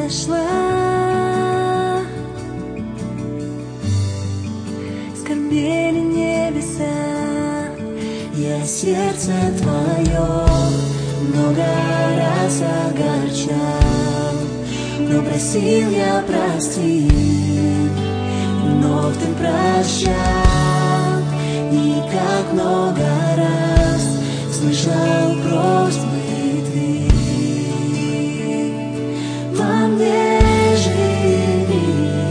сошла, скорбели небеса. Я сердце твое много раз огорчал, но просил я простить, вновь ты прощал. И как много раз слышал просьбы твои, во мне живи.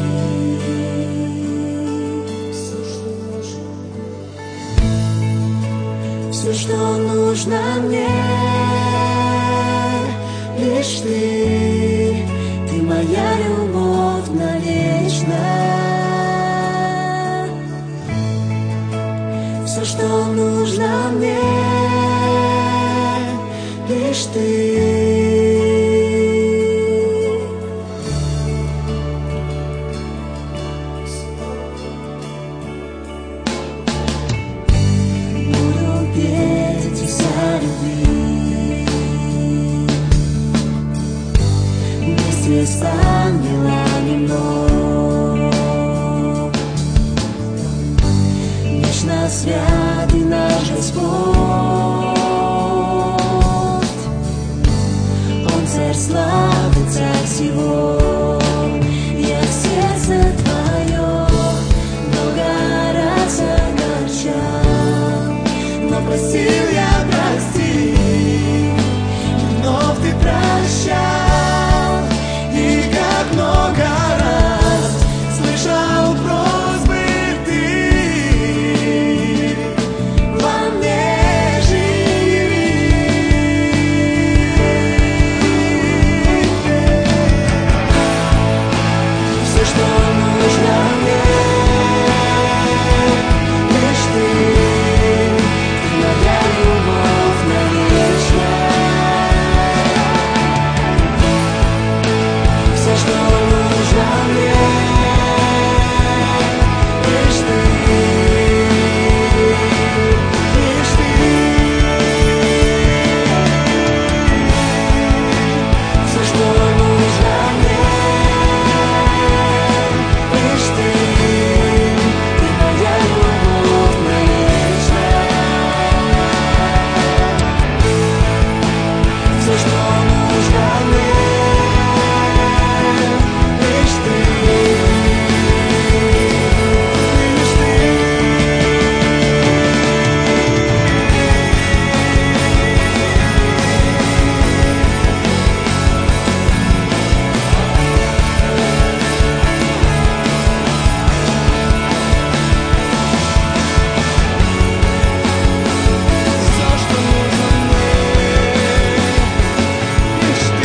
Все, что нужно мне, лишь ты моя любовь навечно. Все, что нужно мне, лишь ты. Буду петь из-за любви вместе с ангелами мной. Вечно святый наш Господь, Он царь славы, царь всего. Я сердце твое много раз огорчал, но просил я простить, вновь ты прощал. И как много раз слышал просьбы ты, во мне живи. Все, что нужно мне, лишь ты моя любовь навечно. Все, что нужно мне, лишь ты, лишь ты. Все, что нужно мне, лишь ты моя любовь навечно. Все, что нужно мне, лишь ты, лишь ты. Все, что нужно мне, лишь ты.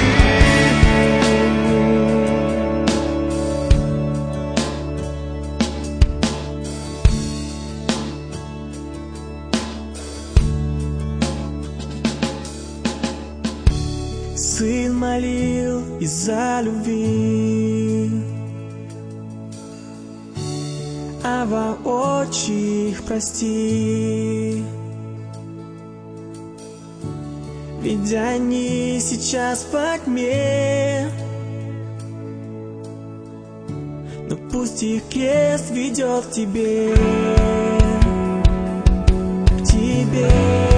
Сын молил из-за любви, Ава, Отче, их прости, ведь они сейчас во тьме. Но пусть их крест ведет к тебе, к тебе.